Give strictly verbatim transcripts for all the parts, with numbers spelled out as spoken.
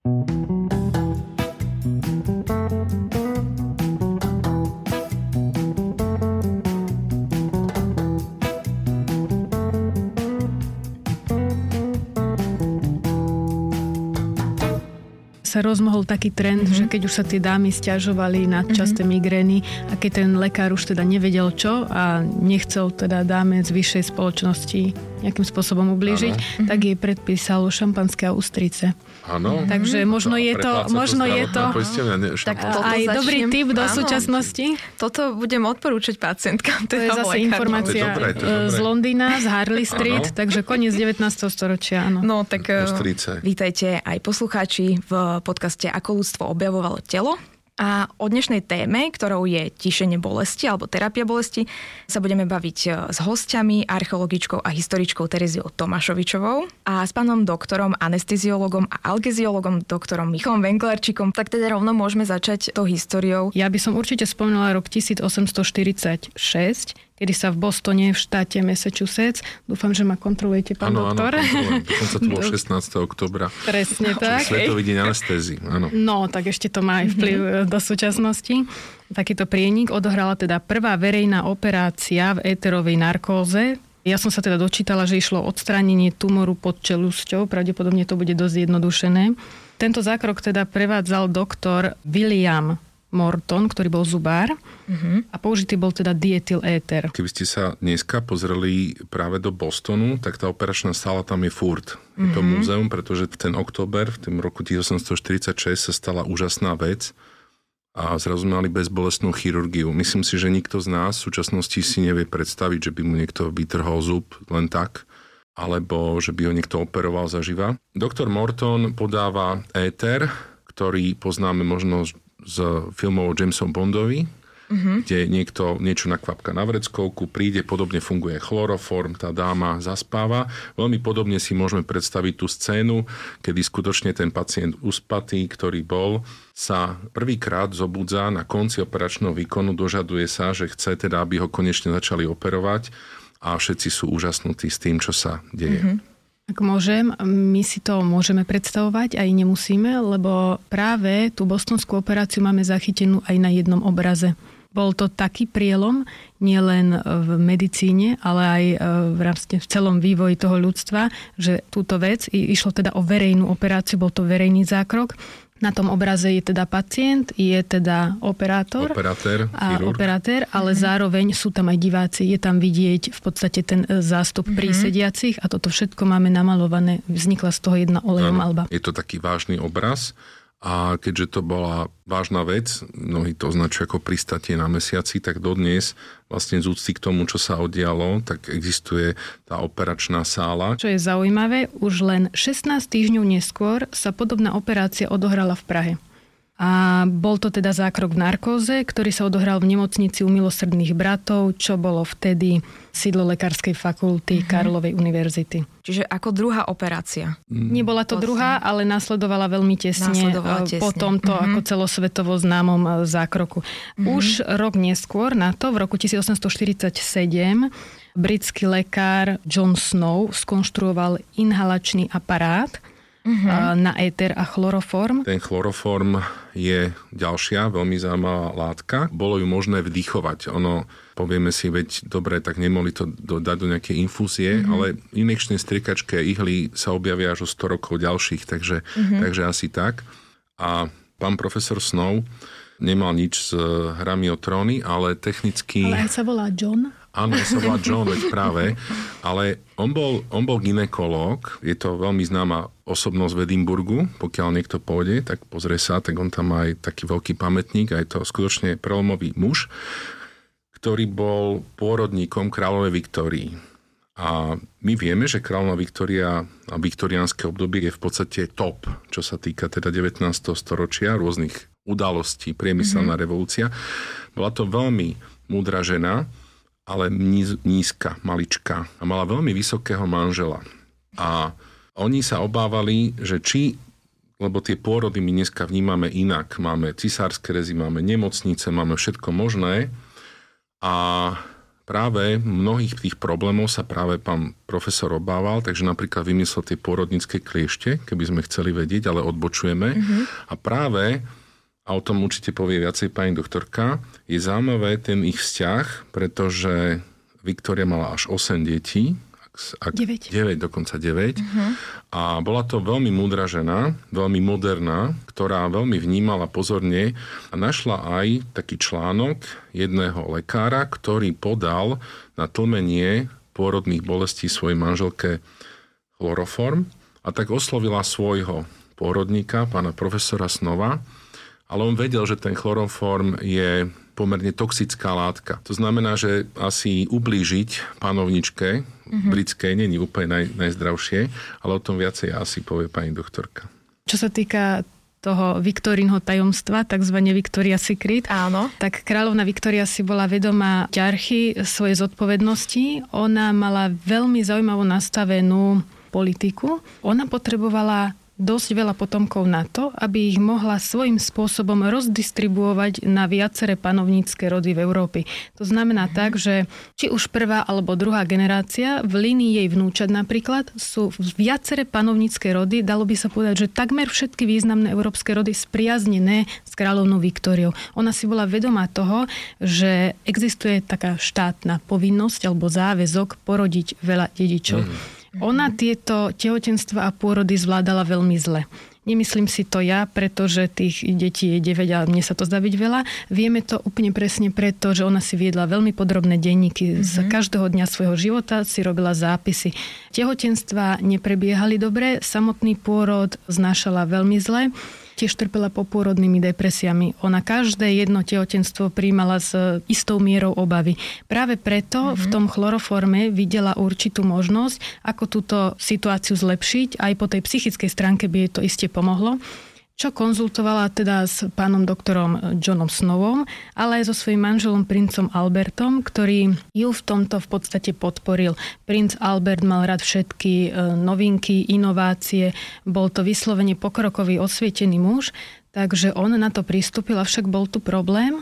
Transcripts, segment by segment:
Sa rozmohol taký trend, mm-hmm. že keď už sa tie dámy sťažovali na časté mm-hmm. migrény a keď ten lekár už teda nevedel čo a nechcel teda dáme z vyššej spoločnosti nejakým spôsobom ublížiť, ano. Tak jej predpísal šampanské a ústrice. Áno. Takže možno je to, možno je to tak aj začnem, dobrý tip do áno. súčasnosti. Toto budem odporúčať pacientkám. To je zase informácia dobré, z Londýna, z Harley Street, ano. Takže koniec devätnásteho storočia. Áno. No tak vítajte aj poslucháči v podcaste Ako ľudstvo objavovalo telo. A o dnešnej téme, ktorou je tišenie bolesti alebo terapia bolesti, sa budeme baviť s hostiami, archeologičkou a historičkou Tereziou Tomášovičovou a s pánom doktorom, anesteziologom a algeziologom doktorom Michalom Venklerčíkom. Tak teda rovno môžeme začať tou históriou. Ja by som určite spomínala rok tisícosemstoštyridsaťšesť, kedy sa v Bostone, v štáte Massachusetts, dúfam, že ma kontrolujete, pán ano, doktor. Áno, dokonca to bolo šestnásteho októbra. Presne tak. Svetový deň anestézy, áno. No, tak ešte to má aj vplyv mm-hmm. do súčasnosti. Takýto prienik odohrala teda prvá verejná operácia v éterovej narkóze. Ja som sa teda dočítala, že išlo o odstránenie tumoru pod čelusťou, pravdepodobne to bude dosť jednodušené. Tento zákrok teda prevádzal doktor William Morton, ktorý bol zubár uh-huh. a použitý bol teda dietyl éter. Keby ste sa dneska pozreli práve do Bostonu, tak tá operačná sála tam je furt. Je to uh-huh. múzeum, pretože ten október v tom roku tisícosemstoštyridsaťšesť sa stala úžasná vec a zrazu mali bezbolestnú chirurgiu. Myslím si, že nikto z nás v súčasnosti si nevie predstaviť, že by mu niekto vytrhol zub len tak, alebo že by ho niekto operoval zaživa. Doktor Morton podáva éter, ktorý poznáme možno z filmov o Jamesom Bondovi, uh-huh. kde niekto niečo nakvapka na vreckovku, príde, podobne funguje chloroform, tá dáma zaspáva. Veľmi podobne si môžeme predstaviť tú scénu, kedy skutočne ten pacient uspatý, ktorý bol, sa prvýkrát zobudza na konci operačného výkonu, dožaduje sa, že chce teda, aby ho konečne začali operovať a všetci sú úžasnutí s tým, čo sa deje. Uh-huh. Ak môžem, my si to môžeme predstavovať, aj nemusíme, lebo práve tú bostonskú operáciu máme zachytenú aj na jednom obraze. Bol to taký prielom, nielen v medicíne, ale aj v celom vývoji toho ľudstva, že túto vec, išlo teda o verejnú operáciu, bol to verejný zákrok. Na tom obraze je teda pacient, je teda operátor Operatér, a chirurg. operatér, ale mm-hmm. zároveň sú tam aj diváci, je tam vidieť v podstate ten zástup mm-hmm. prísediacich a toto všetko máme namalované. Vznikla z toho jedna olejomalba. Je to taký vážny obraz a keďže to bola vážna vec, mnohí to označujú ako pristátie na mesiaci, tak dodnes vlastne z úcty k tomu, čo sa udialo, tak existuje tá operačná sála. Čo je zaujímavé, už len šestnásť týždňov neskôr sa podobná operácia odohrala v Prahe. A bol to teda zákrok v narkóze, ktorý sa odohral v nemocnici u Milosrdných bratov, čo bolo vtedy sídlo lekárskej fakulty mm-hmm. Karlovej univerzity. Čiže ako druhá operácia? Nebola to druhá, ale nasledovala veľmi tesne, nasledovala tesne. po tomto mm-hmm. ako celosvetovo známom zákroku. Mm-hmm. Už rok neskôr na to, v roku tisícosemstoštyridsaťsedem, britský lekár John Snow skonštruoval inhalačný aparát, Uh-huh. na éter a chloroform. Ten chloroform je ďalšia veľmi zaujímavá látka. Bolo ju možné vdychovať. Ono, povieme si, veď dobre, tak nemohli to do, dať do nejakej infúzie, uh-huh. ale injekčné striekačky a ihly sa objavia až o sto rokov ďalších, takže, uh-huh. takže asi tak. A pán profesor Snow nemal nič s hrami o tróny, ale technicky... Ale aj sa volá John. Áno, sa volá John, veď práve, ale on bol, on bol gynekológ, je to veľmi známa osobnosť v Edinburgu, pokiaľ niekto pôjde, tak pozrie sa, tak on tam má aj taký veľký pamätník, aj to skutočne prelomový muž, ktorý bol pôrodníkom kráľovej Viktórii. A my vieme, že kráľovná Viktória a viktoriánske obdobie je v podstate top, čo sa týka teda devätnásteho storočia, rôznych udalostí, priemyselná mm-hmm. revolúcia. Bola to veľmi múdra žena, ale nízka, maličká a mala veľmi vysokého manžela. A oni sa obávali, že či, lebo tie pôrody my dneska vnímame inak, máme cisárske rezy, máme nemocnice, máme všetko možné a práve mnohých tých problémov sa práve pán profesor obával, takže napríklad vymyslel tie pôrodnícke kliešte, keby sme chceli vedieť, ale odbočujeme. Mm-hmm. A práve, a o tom určite povie viacej pani doktorka, je zaujímavé ten ich vzťah, pretože Viktória mala až osem detí, ak deväť. deväť, dokonca deväť. Uh-huh. A bola to veľmi múdra žena, veľmi moderná, ktorá veľmi vnímala pozorne a našla aj taký článok jedného lekára, ktorý podal na tlmenie pôrodných bolestí svojej manželke chloroform a tak oslovila svojho pôrodníka, pána profesora Snova, ale on vedel, že ten chloroform je pomerne toxická látka. To znamená, že asi ublížiť panovničke mm-hmm. britskej není úplne naj, najzdravšie, ale o tom viacej asi povie pani doktorka. Čo sa týka toho Viktorínho tajomstva, takzvané Victoria's Secret, áno, tak kráľovna Viktória si bola vedomá ťarchy svojej zodpovednosti. Ona mala veľmi zaujímavú nastavenú politiku. Ona potrebovala dosť veľa potomkov na to, aby ich mohla svojím spôsobom rozdistribuovať na viaceré panovnícke rody v Európe. To znamená mm. tak, že či už prvá alebo druhá generácia v línii jej vnúčat napríklad sú viaceré panovnícke rody, dalo by sa povedať, že takmer všetky významné európske rody spriaznené s kráľovnou Viktóriou. Ona si bola vedomá toho, že existuje taká štátna povinnosť alebo záväzok porodiť veľa dedičov. Mm. Ona tieto tehotenstva a pôrody zvládala veľmi zle. Nemyslím si to ja, pretože tých detí je deväť a mne sa to zdá byť veľa. Vieme to úplne presne preto, že ona si viedla veľmi podrobné denníky. Mm-hmm. Z každého dňa svojho života si robila zápisy. Tehotenstva neprebiehali dobre, samotný pôrod znášala veľmi zle. Tiež trpela popôrodnými depresiami. Ona každé jedno tehotenstvo prijímala s istou mierou obavy. Práve preto mm-hmm. v tom chloroforme videla určitú možnosť, ako túto situáciu zlepšiť. Aj po tej psychickej stránke by jej to iste pomohlo. Čo konzultovala teda s pánom doktorom Johnom Snowom, ale aj so svojím manželom princom Albertom, ktorý ju v tomto v podstate podporil. Princ Albert mal rád všetky novinky, inovácie, bol to vyslovene pokrokový, osvietený muž, takže on na to pristúpil, avšak bol tu problém.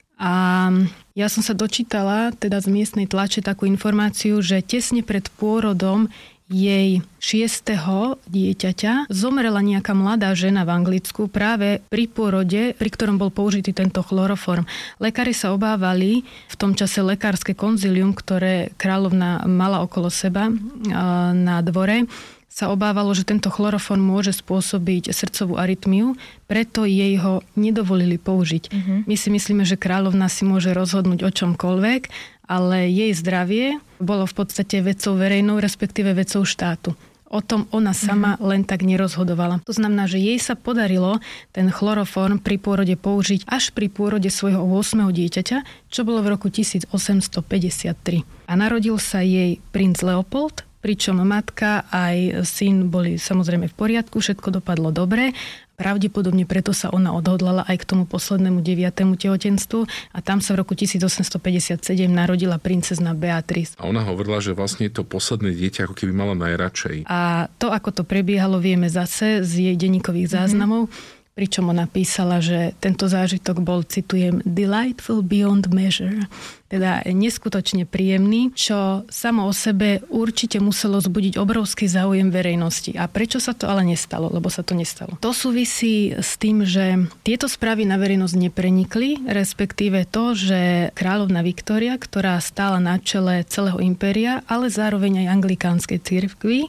A ja som sa dočítala teda z miestnej tlače takú informáciu, že tesne pred pôrodom jej šiesteho dieťaťa zomrela nejaká mladá žena v Anglicku práve pri pôrode, pri ktorom bol použitý tento chloroform. Lekári sa obávali, v tom čase lekárske konzílium, ktoré kráľovna mala okolo seba na dvore, sa obávalo, že tento chloroform môže spôsobiť srdcovú arytmiu, preto jej ho nedovolili použiť. Mm-hmm. My si myslíme, že kráľovna si môže rozhodnúť o čomkoľvek, ale jej zdravie bolo v podstate vecou verejnou, respektíve vecou štátu. O tom ona sama mm-hmm. len tak nerozhodovala. To znamená, že jej sa podarilo ten chloroform pri pôrode použiť až pri pôrode svojho ôsmeho dieťaťa, čo bolo v roku tisícosemstopäťdesiattri. A narodil sa jej princ Leopold, pričom matka aj syn boli samozrejme v poriadku, všetko dopadlo dobre. Pravdepodobne preto sa ona odhodlala aj k tomu poslednému deviatému tehotenstvu a tam sa v roku tisícosemstopäťdesiatsedem narodila princezna Beatrice. A ona hovorila, že vlastne to posledné dieťa ako keby mala najradšej. A to, ako to prebiehalo, vieme zase z jej denníkových záznamov, mm-hmm. pričom ona písala, že tento zážitok bol, citujem, delightful beyond measure, teda neskutočne príjemný, čo samo o sebe určite muselo zbudiť obrovský záujem verejnosti. A prečo sa to ale nestalo? Lebo sa to nestalo. To súvisí s tým, že tieto správy na verejnosť neprenikli, respektíve to, že kráľovna Viktória, ktorá stála na čele celého impéria, ale zároveň aj anglikánskej cirkvi,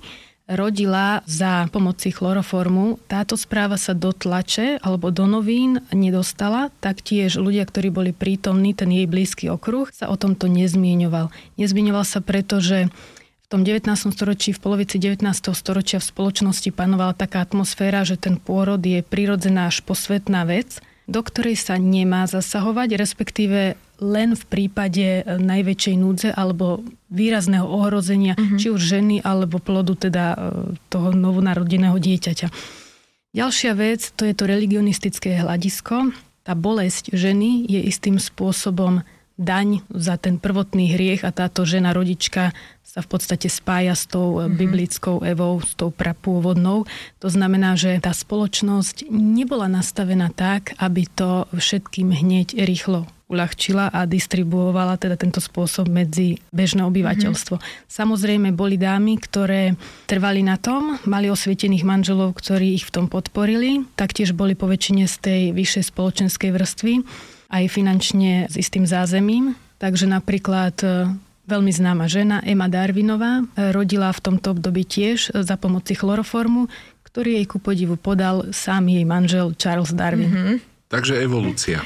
rodila za pomoci chloroformu. Táto správa sa do tlače alebo do novín nedostala. Taktiež ľudia, ktorí boli prítomní, ten jej blízky okruh, sa o tomto nezmieňoval. Nezmieňoval sa preto, že v tom devätnástom storočí, v polovici devätnásteho storočia v spoločnosti panovala taká atmosféra, že ten pôrod je prirodzená až posvetná vec, do ktorej sa nemá zasahovať, respektíve len v prípade najväčšej núdze alebo výrazného ohrozenia, uh-huh. či už ženy alebo plodu teda toho novonarodeného dieťaťa. Ďalšia vec, to je to religionistické hľadisko. Tá bolesť ženy je istým spôsobom daň za ten prvotný hriech a táto žena rodička sa v podstate spája s tou mm-hmm. biblickou Evou, s tou prapôvodnou. To znamená, že tá spoločnosť nebola nastavená tak, aby to všetkým hneď rýchlo uľahčila a distribuovala teda tento spôsob medzi bežné obyvateľstvo. Mm-hmm. Samozrejme boli dámy, ktoré trvali na tom, mali osvietených manželov, ktorí ich v tom podporili, taktiež boli po väčšine z tej vyššej spoločenskej vrstvy, aj finančne s istým zázemím. Takže napríklad veľmi známa žena Emma Darwinová rodila v tomto období tiež za pomoci chloroformu, ktorý jej ku podivu podal sám jej manžel Charles Darwin. Mm-hmm. Takže evolúcia.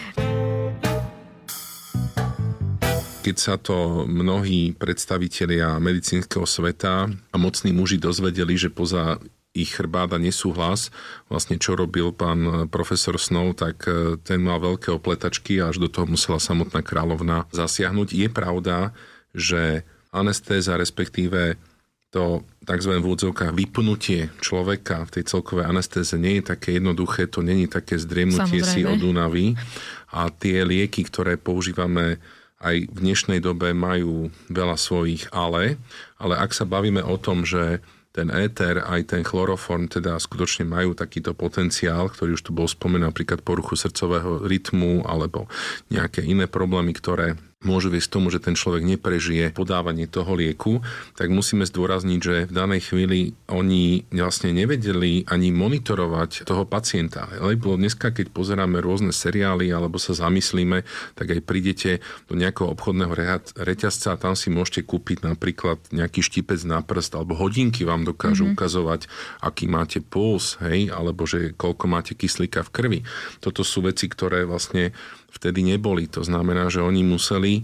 Keď sa to mnohí predstavitelia medicínskeho sveta a mocní muži dozvedeli, že poza ich chrbát a nesúhlas, vlastne čo robil pán profesor Snow, tak ten mal veľké opletačky a až do toho musela samotná kráľovna zasiahnuť. Je pravda, že anestéza, respektíve to tzv. V úvodzovkách vypnutie človeka v tej celkovej anestéze nie je také jednoduché, to nie je také zdriemnutie si od únavy a tie lieky, ktoré používame aj v dnešnej dobe, majú veľa svojich ale, ale ak sa bavíme o tom, že ten éter, aj ten chloroform teda skutočne majú takýto potenciál, ktorý už tu bol spomený, napríklad poruchu srdcového rytmu alebo nejaké iné problémy, ktoré môžu viesť k tomu, že ten človek neprežije podávanie toho lieku, tak musíme zdôrazniť, že v danej chvíli oni vlastne nevedeli ani monitorovať toho pacienta. Lebo dneska, keď pozeráme rôzne seriály alebo sa zamyslíme, tak aj prídete do nejakého obchodného reťazca a tam si môžete kúpiť napríklad nejaký štipec na prst alebo hodinky vám dokážu mm-hmm. ukazovať, aký máte puls, hej, alebo že koľko máte kyslíka v krvi. Toto sú veci, ktoré vlastne vtedy neboli. To znamená, že oni museli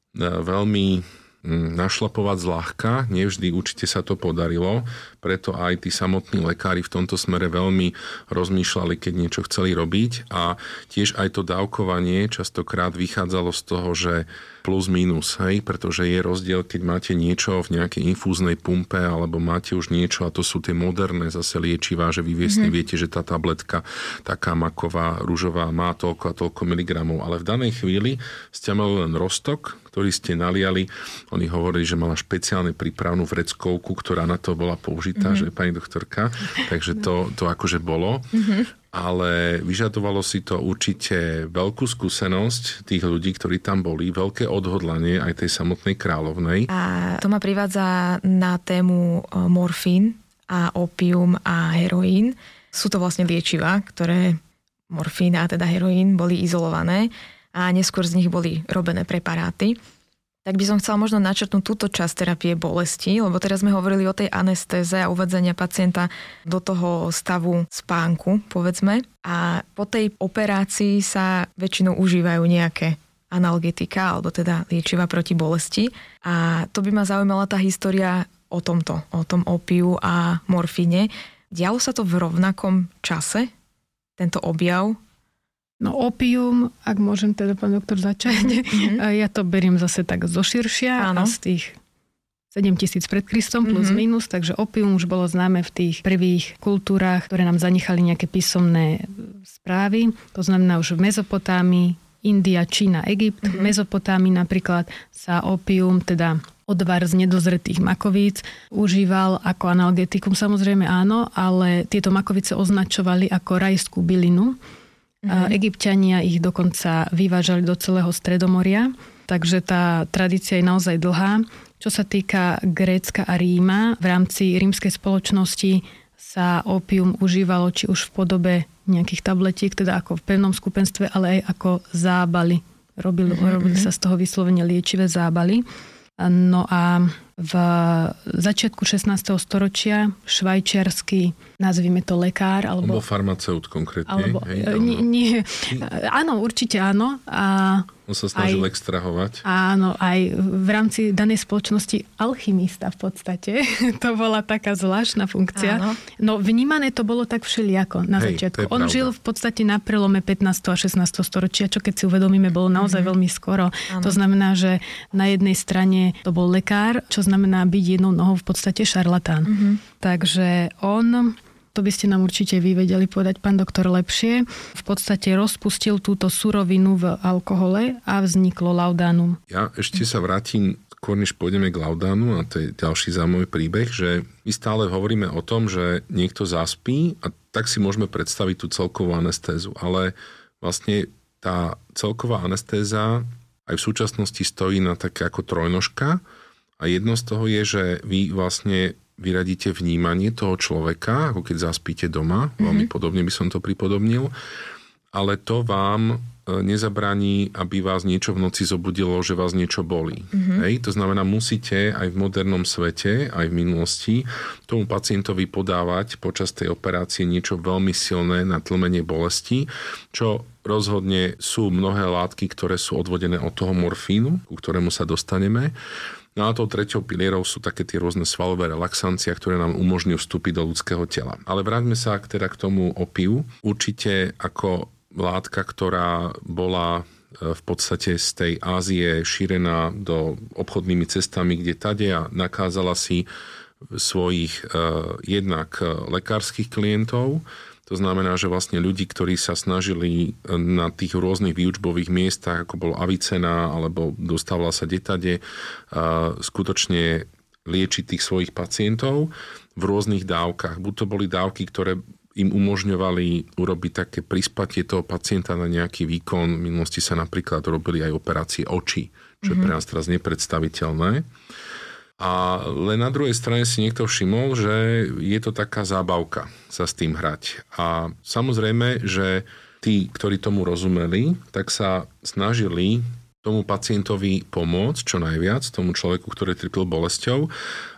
veľmi našlapovať zľahka. Nevždy určite sa to podarilo. Preto aj tí samotní lekári v tomto smere veľmi rozmýšľali, keď niečo chceli robiť. A tiež aj to dávkovanie častokrát vychádzalo z toho, že plus minus, hej, pretože je rozdiel, keď máte niečo v nejakej infúznej pumpe alebo máte už niečo, a to sú tie moderné zase liečivá, že vy viesne mm-hmm. viete, že tá tabletka taká maková, ružová má toľko a toľko miligramov, ale v danej chvíli ste mali len roztok, ktorý ste naliali. Oni hovorili, že mala špeciálne prípravnú vreckovku, ktorá na to bola použitá, mm-hmm. že pani doktorka, takže to, to akože bolo. Mm-hmm. Ale vyžadovalo si to určite veľkú skúsenosť tých ľudí, ktorí tam boli, veľké odhodlanie aj tej samotnej kráľovnej. A to ma privádza na tému morfín a opium a heroín. Sú to vlastne liečivá, ktoré morfín a teda heroín boli izolované a neskôr z nich boli robené preparáty. Tak by som chcela možno načrtnúť túto časť terapie bolesti, lebo teraz sme hovorili o tej anestéze a uvádzania pacienta do toho stavu spánku, povedzme. A po tej operácii sa väčšinou užívajú nejaké analgetika, alebo teda liečiva proti bolesti. A to by ma zaujímala tá história o tomto, o tom opiu a morfíne. Dialo sa to v rovnakom čase, tento objav? No opium, ak môžem teda, pán doktor, začať, mm-hmm. ja to beriem zase tak zoširšia a z tých sedemtisíc pred Kristom plus mm-hmm. minus, takže opium už bolo známe v tých prvých kultúrách, ktoré nám zanechali nejaké písomné správy. To znamená už v Mezopotámii, India, Čína, Egypt. Mm-hmm. V Mezopotámii napríklad sa opium, teda odvar z nedozretých makovíc, užíval ako analgetikum, samozrejme áno, ale tieto makovice označovali ako rajskú bylinu. Mm-hmm. Egypťania ich dokonca vyvážali do celého Stredomoria, takže tá tradícia je naozaj dlhá. Čo sa týka Grécka a Ríma, v rámci rímskej spoločnosti sa opium užívalo či už v podobe nejakých tabletiek, teda ako v pevnom skupenstve, ale aj ako zábaly. Robili, mm-hmm. robili sa z toho vyslovene liečivé zábaly. No a v začiatku šestnásteho storočia švajčiarsky, nazvime to lekár, alebo... Alebo farmaceut konkrétne. Alebo, hej, nie, nie, áno, určite áno. A on sa snažil aj, extrahovať. Áno, aj v rámci danej spoločnosti alchymista v podstate. To bola taká zvláštna funkcia. Áno. No vnímané to bolo tak všelijako na hej, začiatku. On pravda. Žil v podstate na prelome pätnásteho a šestnásteho storočia, čo keď si uvedomíme, bolo naozaj mm-hmm. veľmi skoro. Áno. To znamená, že na jednej strane to bol lekár, čo znamená byť jednou nohou v podstate šarlatán. Mm-hmm. Takže on... To by ste nám určite vy vedeli povedať, pán doktor, lepšie. V podstate rozpustil túto surovinu v alkohole a vzniklo laudánum. Ja ešte sa vrátim, skôr než pôjdeme k laudánu, a to je ďalší zaujímavý príbeh, že my stále hovoríme o tom, že niekto zaspí a tak si môžeme predstaviť tú celkovú anestézu. Ale vlastne tá celková anestéza aj v súčasnosti stojí na také ako trojnožka a jedno z toho je, že vy vlastne vyradíte vnímanie toho človeka, ako keď zaspíte doma, mm-hmm. veľmi podobne by som to pripodobnil, ale to vám nezabraní, aby vás niečo v noci zobudilo, že vás niečo bolí. Mm-hmm. Hej? To znamená, musíte aj v modernom svete, aj v minulosti tomu pacientovi podávať počas tej operácie niečo veľmi silné na tlmenie bolesti, čo rozhodne sú mnohé látky, ktoré sú odvodené od toho morfínu, ku ktorému sa dostaneme. No a tou treťou pilierou sú také tie rôzne svalové relaxancie, ktoré nám umožňujú vstúpiť do ľudského tela. Ale vráťme sa teda k tomu opiu. Určite ako látka, ktorá bola v podstate z tej Ázie šírená do obchodnými cestami, kde tadia nakázala si svojich eh, jednak lekárskych klientov. To znamená, že vlastne ľudí, ktorí sa snažili na tých rôznych výučbových miestach, ako bolo Avicena, alebo dostávala sa detade, eh, skutočne liečiť tých svojich pacientov v rôznych dávkach. Buď to boli dávky, ktoré im umožňovali urobiť také prispatie toho pacienta na nejaký výkon. V minulosti sa napríklad robili aj operácie očí, čo mm-hmm. je pre nás teraz nepredstaviteľné. A len na druhej strane si niekto všimol, že je to taká zábavka sa s tým hrať. A samozrejme, že tí, ktorí tomu rozumeli, tak sa snažili tomu pacientovi pomôcť čo najviac, tomu človeku, ktorý trpel bolesťou.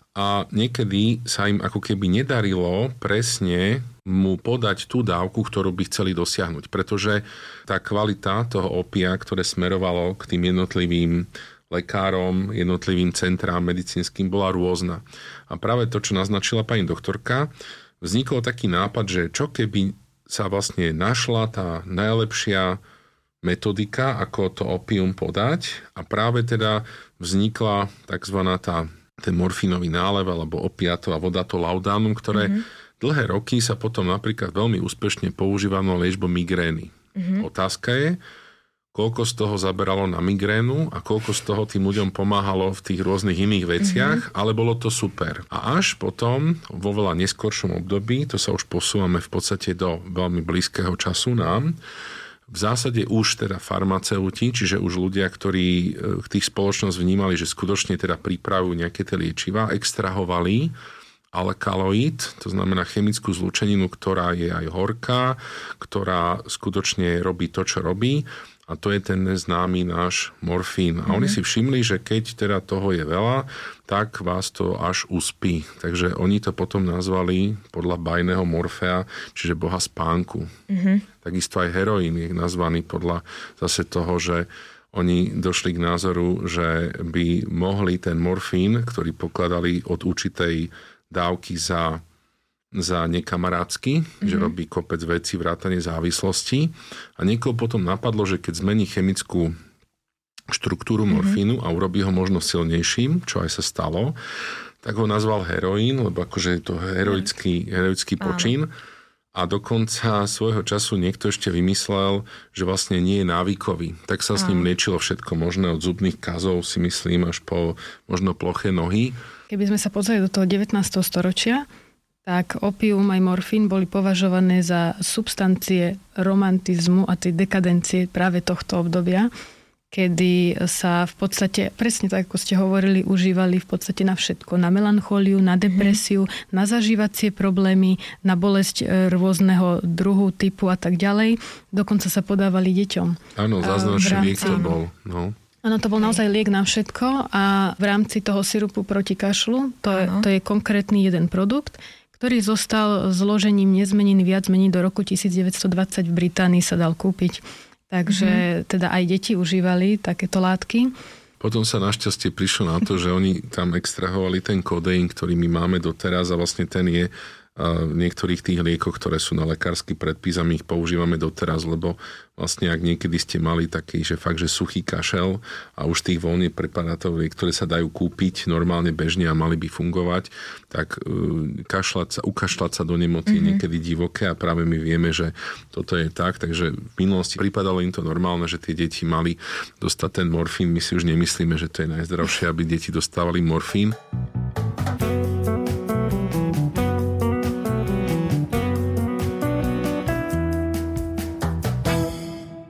A niekedy sa im ako keby nedarilo presne mu podať tú dávku, ktorú by chceli dosiahnuť. Pretože tá kvalita toho opia, ktoré smerovalo k tým jednotlivým lekárom, jednotlivým centrám medicínskym, bola rôzna. A práve to, čo naznačila pani doktorka, vznikol taký nápad, že čo keby sa vlastne našla tá najlepšia metodika, ako to opium podať, a práve teda vznikla takzvaná tá ten morfínový nálev alebo opiato a vodato laudánum, ktoré mm-hmm. dlhé roky sa potom napríklad veľmi úspešne používalo na liečbu migrény. Mm-hmm. Otázka je, koľko z toho zaberalo na migrénu a koľko z toho tým ľuďom pomáhalo v tých rôznych iných veciach, mm-hmm. ale bolo to super. A až potom, vo veľa neskoršom období, to sa už posúvame v podstate do veľmi blízkeho času nám, v zásade už teda farmaceuti, čiže už ľudia, ktorí tých spoločnosť vnímali, že skutočne teda pripravujú nejaké tie liečivá, extrahovali alkaloid, to znamená chemickú zlúčeninu, ktorá je aj horká, ktorá skutočne robí to, čo robí, a to je ten známy náš morfín. A mm-hmm. oni si všimli, že keď teda toho je veľa, tak vás to až uspí. Takže oni to potom nazvali podľa bajného Morfea, čiže boha spánku. Mm-hmm. Takisto aj heroín je nazvaný podľa zase toho, že oni došli k názoru, že by mohli ten morfín, ktorý pokladali od určitej dávky za za nekamarátsky, mm-hmm. že robí kopec vecí, vrátane závislosti. A niekoho potom napadlo, že keď zmení chemickú štruktúru morfínu mm-hmm. a urobí ho možno silnejším, čo aj sa stalo, tak ho nazval heroín, lebo akože je to heroický, heroický počin. A dokonca svojho času niekto ešte vymyslel, že vlastne nie je návykový. Tak sa s ním liečilo všetko možné, od zubných kazov, si myslím, až po možno ploché nohy. Keby sme sa pozreli do toho devätnásteho storočia, tak opium aj morfín boli považované za substancie romantizmu a tej dekadencie práve tohto obdobia, kedy sa v podstate, presne tak, ako ste hovorili, užívali v podstate na všetko. Na melanchóliu, na depresiu, mm. na zažívacie problémy, na bolesť rôzneho druhu, typu a tak ďalej. Dokonca sa podávali deťom. Áno, záznačný liek to bol. No. Áno, to bol naozaj liek na všetko a v rámci toho sirupu proti kašlu, to je, to je konkrétny jeden produkt, ktorý zostal zložením nezmenený viac menej do roku devätnásťdvadsať v Británii sa dal kúpiť. Takže mm-hmm. teda aj deti užívali takéto látky. Potom sa našťastie prišlo na to, že oni tam extrahovali ten kodeín, ktorý my máme doteraz a vlastne ten je v niektorých tých liekoch, ktoré sú na lekársky predpis a my ich používame doteraz, lebo vlastne ak niekedy ste mali taký, že fakt, že suchý kašel a už tých voľne preparátov, ktoré sa dajú kúpiť normálne bežne a mali by fungovať, tak kašľať sa, ukašľať sa do nemoty mm-hmm. niekedy divoké a práve my vieme, že toto je tak, takže v minulosti pripadalo im to normálne, že tie deti mali dostať ten morfín. My si už nemyslíme, že to je najzdravšie, aby deti dostávali morfín.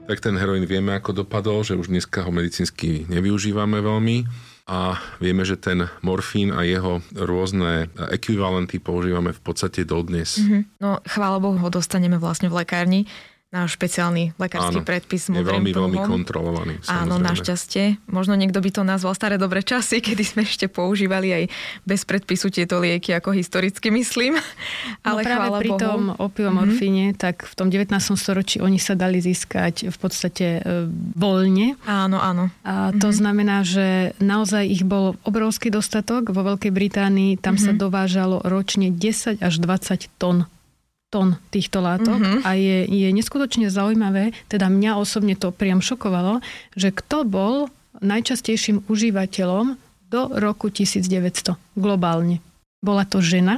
Tak ten heroín vieme, ako dopadol, že už dneska ho medicínsky nevyužívame veľmi a vieme, že ten morfín a jeho rôzne ekvivalenty používame v podstate dodnes. Mm-hmm. No chvála Bohu, ho dostaneme vlastne v lekárni. Náš špeciálny lekársky Áno, predpis. Je veľmi, veľmi kontrolovaný. Áno, našťastie. Možno niekto by to nazval staré dobré časy, kedy sme ešte používali aj bez predpisu tieto lieky, ako historicky myslím. Ale no práve pri Bohu. tom opiomorfíne, mm-hmm. tak v tom devätnástom storočí oni sa dali získať v podstate e, voľne. Áno, áno. A to mm-hmm. znamená, že naozaj ich bol obrovský dostatok. Vo Veľkej Británii tam mm-hmm. sa dovážalo ročne desať až dvadsať tón tón týchto látok mm-hmm. a je, je neskutočne zaujímavé, teda mňa osobne to priam šokovalo, že kto bol najčastejším užívateľom do roku tisícdeväťsto globálne. Bola to žena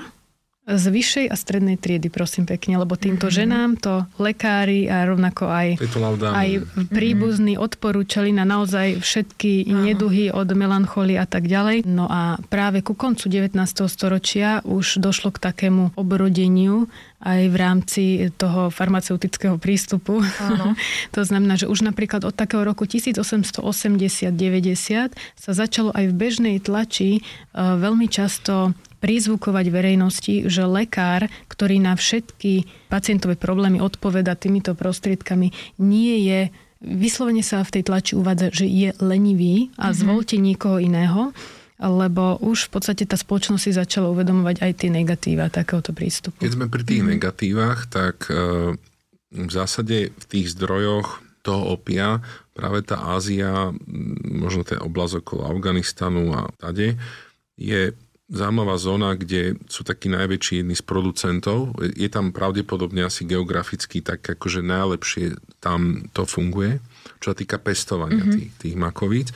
z vyššej a strednej triedy, prosím pekne, lebo týmto mm-hmm. ženám to lekári a rovnako aj, aj príbuzní mm-hmm. odporúčali na naozaj všetky Áno. neduhy od melancholie a tak ďalej. No a práve ku koncu devätnásteho storočia už došlo k takému obrodeniu aj v rámci toho farmaceutického prístupu. Áno. To znamená, že už napríklad od takého roku tisícosemstoosemdesiat deväťdesiat sa začalo aj v bežnej tlači uh, veľmi často prizvukovať verejnosti, že lekár, ktorý na všetky pacientové problémy odpoveda týmito prostriedkami, nie je, vyslovene sa v tej tlači uvádza, že je lenivý a mm-hmm. zvolte niekoho iného, lebo už v podstate tá spoločnosť si začala uvedomovať aj tie negatíva takéhoto prístupu. Keď sme pri tých mm-hmm. negatívach, tak e, v zásade v tých zdrojoch toho opia práve tá Ázia, možno tá oblasť okolo Afganistanu a tade, je zaujímavá zóna, kde sú takí najväčší jedni z producentov. Je tam pravdepodobne asi geograficky tak akože najlepšie tam to funguje, čo sa týka pestovania mm-hmm. tých, tých makovíc.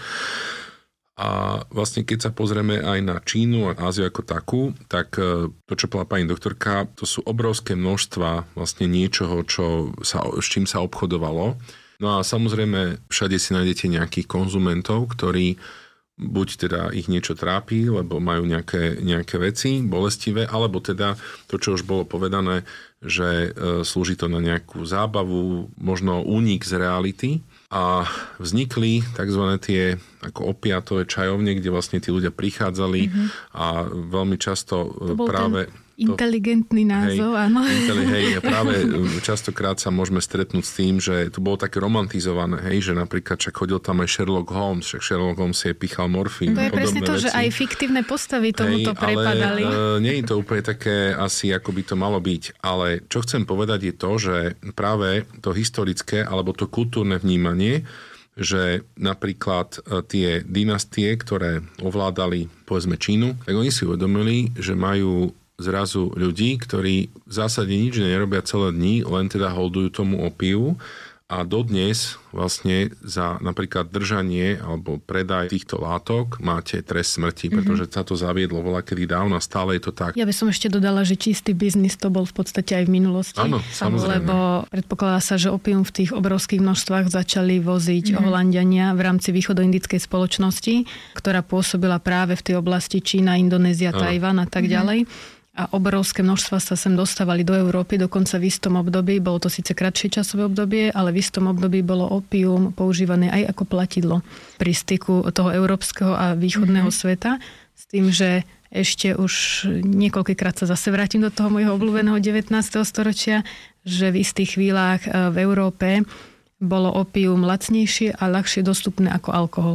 A vlastne keď sa pozrieme aj na Čínu a Áziu ako takú, tak to, čo povedala pani doktorka, to sú obrovské množstva vlastne niečoho, čo sa, s čím sa obchodovalo. No a samozrejme všade si nájdete nejakých konzumentov, ktorí buď teda ich niečo trápi, lebo majú nejaké, nejaké veci bolestivé, alebo teda to, čo už bolo povedané, že e, slúži to na nejakú zábavu, možno únik z reality. A vznikli tzv. Tie ako opiatové čajovne, kde vlastne tí ľudia prichádzali mm-hmm. a veľmi často práve... Inteligentný názov, hej, áno. Inteli, hej, práve častokrát sa môžeme stretnúť s tým, že to bolo také romantizované, hej, že napríklad však chodil tam aj Sherlock Holmes, však Sherlock Holmes si je pichal morfín. To je presne to, veci. Že aj fiktívne postavy tomuto hej, prepadali. Ale e, nie je to úplne také asi, ako by to malo byť. Ale čo chcem povedať je to, že práve to historické alebo to kultúrne vnímanie, že napríklad tie dynastie, ktoré ovládali povedzme Čínu, tak oni si uvedomili, že majú zrazu ľudí, ktorí v zásade nič nerobia celé dni, len teda holdujú tomu opiu a dodnes vlastne za napríklad držanie alebo predaj týchto látok máte trest smrti, pretože mm-hmm. sa to zaviedlo voľakedy dávno a stále je to tak. Ja by som ešte dodala, že čistý biznis to bol v podstate aj v minulosti. Áno, samozrejme. Lebo predpokladá sa, že opium v tých obrovských množstvách začali voziť mm-hmm. Holanďania v rámci východoindickej spoločnosti, ktorá pôsobila práve v tej oblasti Čína, Indonézia, Tajvan a tak ďalej. Mm-hmm. A obrovské množstva sa sem dostávali do Európy, dokonca v istom období, bolo to síce kratšie časové obdobie, ale v istom období bolo opium používané aj ako platidlo pri styku toho európskeho a východného mm-hmm. sveta, s tým, že ešte už niekoľkýkrát sa zase vrátim do toho môjho obľúbeného devätnásteho storočia, že v istých chvíľach v Európe bolo opium lacnejšie a ľahšie dostupné ako alkohol.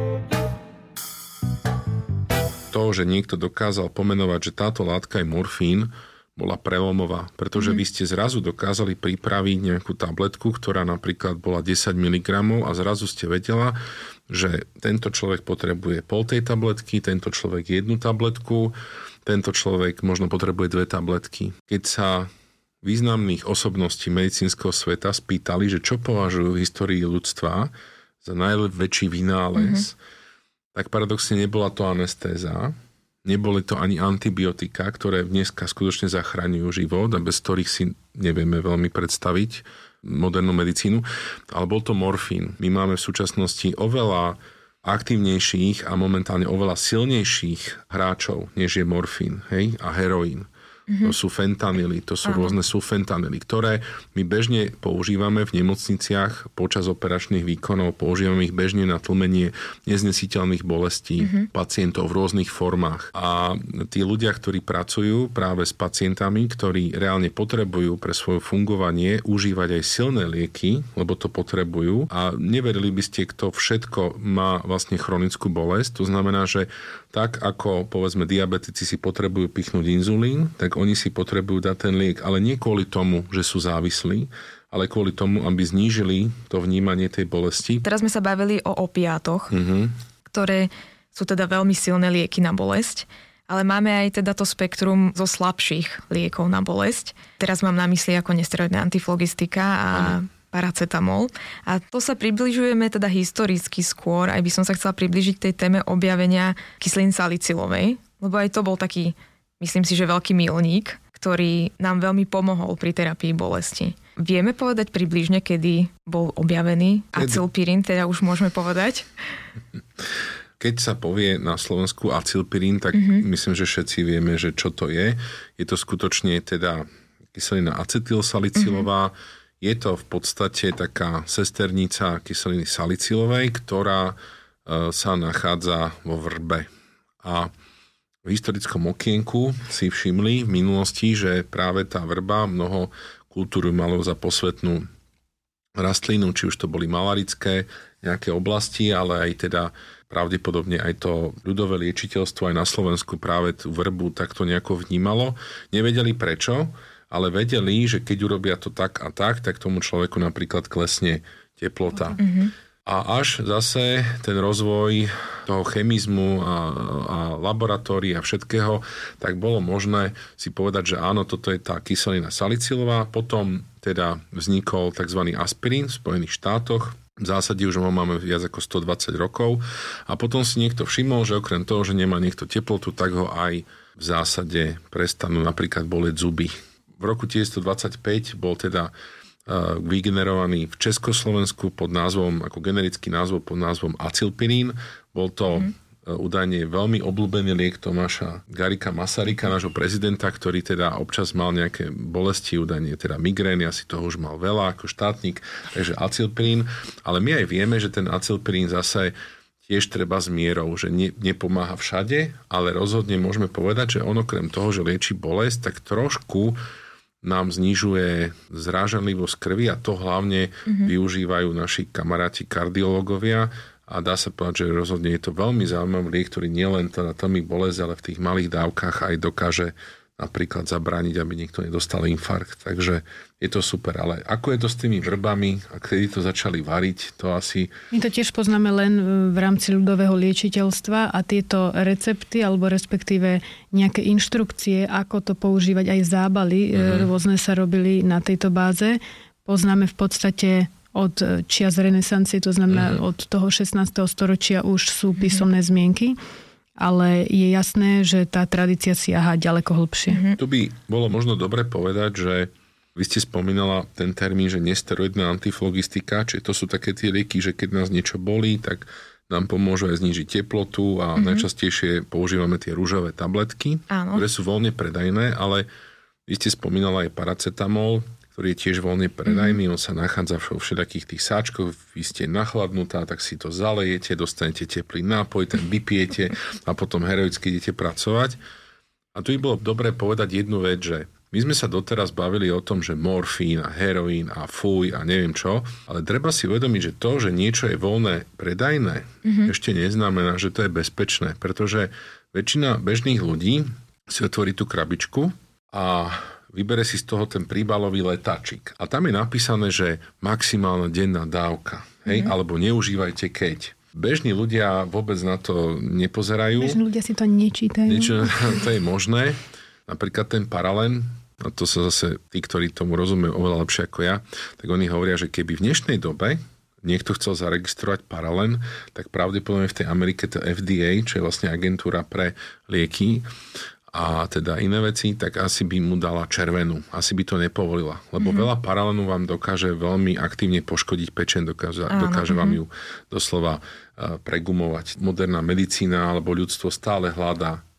To, že niekto dokázal pomenovať, že táto látka je morfín, bola prelomová, pretože mm. vy ste zrazu dokázali pripraviť nejakú tabletku, ktorá napríklad bola desať miligramov a zrazu ste vedela, že tento človek potrebuje pol tej tabletky, tento človek jednu tabletku, tento človek možno potrebuje dve tabletky. Keď sa významných osobností medicínskeho sveta spýtali, že čo považujú v histórii ľudstva za najväčší vynález, mm-hmm. tak paradoxne nebola to anestéza, neboli to ani antibiotika, ktoré dneska skutočne zachraňujú život a bez ktorých si nevieme veľmi predstaviť modernú medicínu, ale bol to morfín. My máme v súčasnosti oveľa aktívnejších a momentálne oveľa silnejších hráčov, než je morfín, hej, a heroín. Mm-hmm. To sú fentanily, to sú Aha. rôzne sulfentanily, ktoré my bežne používame v nemocniciach počas operačných výkonov, používame ich bežne na tlmenie neznesiteľných bolestí mm-hmm. pacientov v rôznych formách. A tí ľudia, ktorí pracujú práve s pacientami, ktorí reálne potrebujú pre svoje fungovanie užívať aj silné lieky, lebo to potrebujú, a neverili by ste, kto všetko má vlastne chronickú bolesť. To znamená, že tak ako povedzme diabetici si potrebujú pichnúť inzulín, tak oni si potrebujú dať ten liek, ale nie kvôli tomu, že sú závislí, ale kvôli tomu, aby znížili to vnímanie tej bolesti. Teraz sme sa bavili o opiátoch, uh-huh. ktoré sú teda veľmi silné lieky na bolesť, ale máme aj teda to spektrum zo slabších liekov na bolesť. Teraz mám na mysli ako nesteroidná antiflogistika a uh-huh. paracetamol. A to sa približujeme teda historicky skôr, aj by som sa chcela približiť tej téme objavenia kyseliny salicylovej, lebo aj to bol taký, myslím si, že veľký milník, ktorý nám veľmi pomohol pri terapii bolesti. Vieme povedať približne, kedy bol objavený acylpirín, teda už môžeme povedať? Keď sa povie na Slovensku acylpirín, tak mm-hmm. myslím, že všetci vieme, že čo to je. Je to skutočne teda kyselina acetylsalicylová. Mm-hmm. Je to v podstate taká sesternica kyseliny salicylovej, ktorá e, sa nachádza vo vrbe. A v historickom okienku si všimli v minulosti, že práve tá vrba mnoho kultúru malo za posvetnú rastlinu, či už to boli malarické nejaké oblasti, ale aj teda pravdepodobne aj to ľudové liečiteľstvo aj na Slovensku práve tú vrbu takto nejako vnímalo. Nevedeli prečo, ale vedeli, že keď urobia to tak a tak, tak tomu človeku napríklad klesne teplota. Mm-hmm. A až zase ten rozvoj toho chemizmu a, a laboratórií a všetkého, tak bolo možné si povedať, že áno, toto je tá kyselina salicylová. Potom teda vznikol tzv. Aspirín v Spojených štátoch. V zásade už ho máme viac ako stodvadsať rokov. A potom si niekto všimol, že okrem toho, že nemá niekto teplotu, tak ho aj v zásade prestanú napríklad boleť zuby. V roku devätnásťstodvadsaťpäť bol teda vygenerovaný v Československu pod názvom, ako generický názov pod názvom acylpirín. Bol to mm. údajne veľmi obľúbený liek Tomáša Garrigua Masaryka, nášho prezidenta, ktorý teda občas mal nejaké bolesti, údajne teda migrény, asi toho už mal veľa ako štátnik, takže acylpirín. Ale my aj vieme, že ten acylpirín zase tiež treba s mierou, že ne, nepomáha všade, ale rozhodne môžeme povedať, že on okrem toho, že lieči bolesť, tak trošku nám znižuje zrážanlivosť krvi a to hlavne mm-hmm. využívajú naši kamaráti kardiológovia a dá sa povedať, že rozhodne je to veľmi zaujímavý liek, ktorý nielen teda tlmí bolesť, ale v tých malých dávkach aj dokáže napríklad zabrániť, aby niekto nedostal infarkt. Takže je to super. Ale ako je to s tými vrbami a kedy to začali variť, to asi... My to tiež poznáme len v rámci ľudového liečiteľstva a tieto recepty alebo respektíve nejaké inštrukcie, ako to používať, aj zábaly uh-huh. rôzne sa robili na tejto báze. Poznáme v podstate od čias renesancie, to znamená uh-huh. od toho šestnásteho storočia už sú písomné uh-huh. zmienky. Ale je jasné, že tá tradícia siaha ďaleko hlbšie. Mm-hmm. Tu by bolo možno dobre povedať, že vy ste spomínala ten termín, že nesteroidná antiflogistika, čiže to sú také tie lieky, že keď nás niečo bolí, tak nám pomôžu aj znížiť teplotu a mm-hmm. najčastejšie používame tie ružové tabletky, Áno. ktoré sú voľne predajné, ale vy ste spomínala aj paracetamol, ktorý je tiež voľne predajný, mm. on sa nachádza vo všetkých tých sáčkoch, vy ste nachladnutá, tak si to zalejete, dostanete teplý nápoj, ten vypijete a potom heroicky idete pracovať. A tu by bolo dobre povedať jednu vec, že my sme sa doteraz bavili o tom, že morfín a heroín a fuj a neviem čo, ale treba si uvedomiť, že to, že niečo je voľné predajné, mm-hmm. ešte neznamená, že to je bezpečné, pretože väčšina bežných ľudí si otvorí tú krabičku a vybere si z toho ten príbalový letáčik. A tam je napísané, že maximálna denná dávka. Hej? Mm. Alebo neužívajte keď. Bežní ľudia vôbec na to nepozerajú. Bežní ľudia si to nečítajú. Niečo, to je možné. Napríklad ten paralen, a to sa zase tí, ktorí tomu rozumejú oveľa lepšie ako ja, tak oni hovoria, že keby v dnešnej dobe niekto chcel zaregistrovať paralen, tak pravdepodobne v tej Amerike to F D A, čo je vlastne agentúra pre lieky, a teda iné veci, tak asi by mu dala červenú. Asi by to nepovolila. Lebo mm-hmm. veľa paralenu vám dokáže veľmi aktívne poškodiť pečeň, dokáže, Áno, dokáže mm-hmm. vám ju doslova uh, pregumovať. Moderná medicína alebo ľudstvo stále hľadá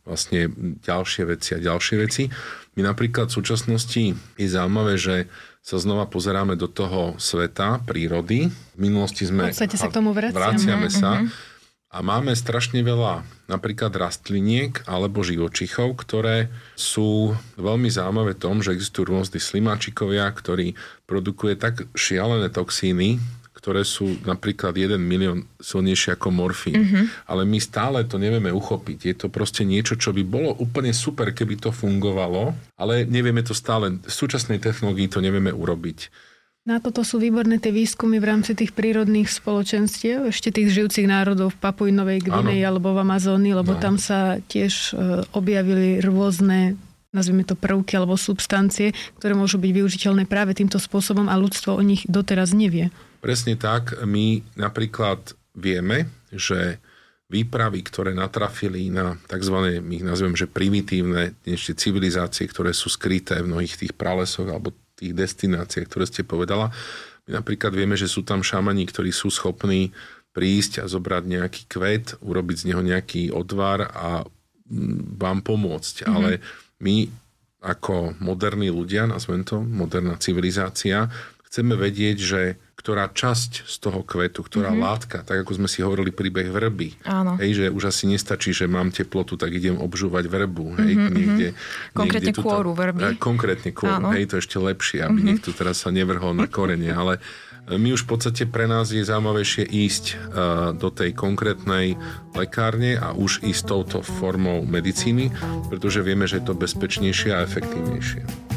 vlastne ďalšie veci a ďalšie veci. My napríklad v súčasnosti je zaujímavé, že sa znova pozeráme do toho sveta, prírody. V minulosti sme... V podstate sa k tomu vraciame. Vraciame sa. Mm-hmm. A máme strašne veľa napríklad rastliniek alebo živočíchov, ktoré sú veľmi zaujímavé v tom, že existujú rôzni slimáčikovia, ktorí produkuje tak šialené toxíny, ktoré sú napríklad jeden milión silnejšie ako morfín. Mm-hmm. Ale my stále to nevieme uchopiť. Je to proste niečo, čo by bolo úplne super, keby to fungovalo, ale nevieme to stále. V súčasnej technológii to nevieme urobiť. Na toto sú výborné tie výskumy v rámci tých prírodných spoločenstiev, ešte tých žijúcich národov v Papui Novej Gvineji alebo v Amazónii, lebo no. tam sa tiež objavili rôzne, nazvime to prvky alebo substancie, ktoré môžu byť využiteľné práve týmto spôsobom a ľudstvo o nich doteraz nevie. Presne tak. My napríklad vieme, že výpravy, ktoré natrafili na tzv. My ich nazvem, že primitívne dnešné civilizácie, ktoré sú skryté v mnohých tých pralesoch alebo tých destináciách, ktoré ste povedala. My napríklad vieme, že sú tam šamani, ktorí sú schopní prísť a zobrať nejaký kvet, urobiť z neho nejaký odvar a vám pomôcť. Mm-hmm. Ale my ako moderní ľudia, nazvem to, moderná civilizácia, chceme vedieť, že ktorá časť z toho kvetu, ktorá mm-hmm. látka, tak ako sme si hovorili príbeh vrby. Áno. Hej, že už asi nestačí, že mám teplotu, tak idem obžúvať vrbu. Hej, mm-hmm. niekde, konkrétne niekde kôru vrby. Konkrétne kôru, Áno. hej, to ešte lepšie, aby mm-hmm. niekto teraz sa nevrhol na korene, ale my už v podstate pre nás je zaujímavejšie ísť uh, do tej konkrétnej lekárne a už ísť touto formou medicíny, pretože vieme, že je to bezpečnejšie a efektívnejšie.